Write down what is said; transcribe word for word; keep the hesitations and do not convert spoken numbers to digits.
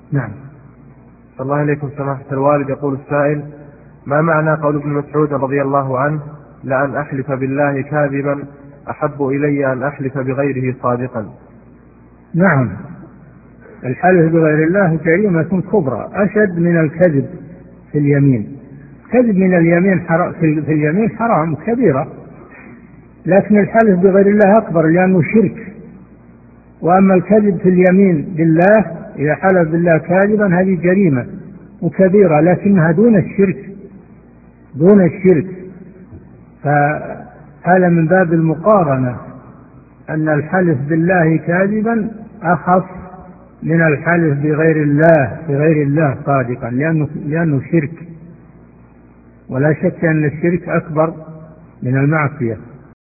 نعم. الله عليكم سماحة الوالد. يقول السائل: ما معنى قول ابن مسعود رضي الله عنه: لأن أحلف بالله كاذبا أحب إلي أن أحلف بغيره صادقا؟ نعم، الحلف بغير الله جريمة كبرى أشد من الكذب في اليمين. كذب من اليمين حرام، في اليمين حرام كبيرة، لكن الحلف بغير الله أكبر لأنه شرك. وأما الكذب في اليمين بالله، إذا حلف بالله كاذبا هذه جريمة وكبيرة، لكنها دون الشرك، دون الشرك. فهذا من باب المقارنة، أن الحلف بالله كاذبا أخف من الحلف بغير الله بغير الله صادقا، لأنه, لأنه شرك، ولا شك أن الشرك أكبر من المعصية.